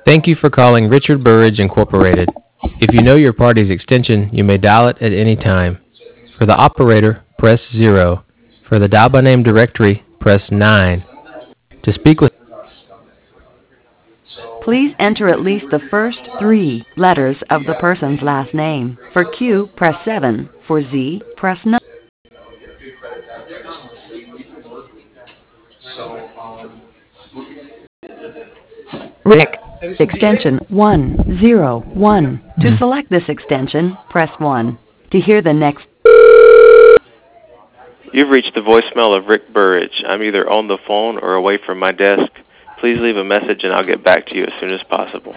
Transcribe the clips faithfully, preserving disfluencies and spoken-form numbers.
Thank you for calling Richard Burridge Incorporated. If you know your party's extension, you may dial it at any time. For the operator, press zero. For the dial by name directory, press nine. To speak with Please enter at least the first three letters of the person's last name. For Q, press seven. For Z, press nine. Rick, extension one zero one. To select this extension, press one. To hear the next You've reached the voicemail of Rick Burridge. I'm either on the phone or away from my desk. Please leave a message and I'll get back to you as soon as possible.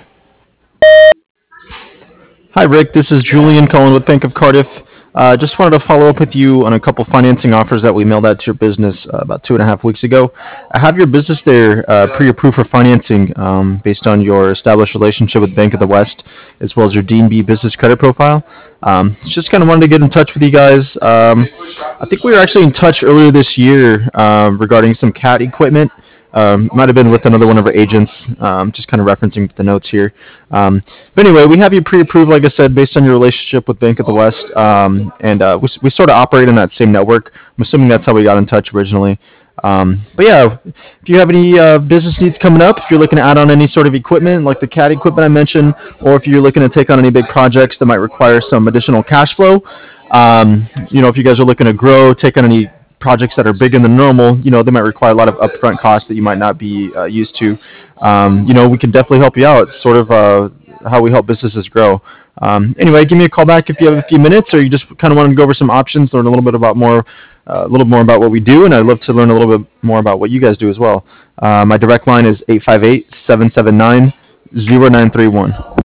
Hi, Rick. This is Julian calling with Bank of Cardiff. Uh, just wanted to follow up with you on a couple financing offers that we mailed out to your business uh, about two and a half weeks ago. I have your business there uh, pre-approved for financing um, based on your established relationship with Bank of the West, as well as your D and B business credit profile. Um, just kind of wanted to get in touch with you guys. Um, I think we were actually in touch earlier this year uh, regarding some cat equipment. Um, might have been with another one of our agents, um, just kind of referencing the notes here. Um, but anyway, we have you pre-approved, like I said, based on your relationship with Bank of the West, um, and uh, we, we sort of operate in that same network. I'm assuming that's how we got in touch originally. Um, but yeah, if you have any uh, business needs coming up, if you're looking to add on any sort of equipment, like the cat equipment I mentioned, or if you're looking to take on any big projects that might require some additional cash flow, um, you know, if you guys are looking to grow, take on any projects that are bigger than normal, you know, they might require a lot of upfront costs that you might not be uh, used to. Um, you know, we can definitely help you out. It's sort of uh, how we help businesses grow. Um, anyway, give me a call back if you have a few minutes, or you just kind of want to go over some options, learn a little bit about more, uh, a little more about what we do, and I'd love to learn a little bit more about what you guys do as well. Uh, my direct line is eight five eight, seven seven nine, zero nine three one.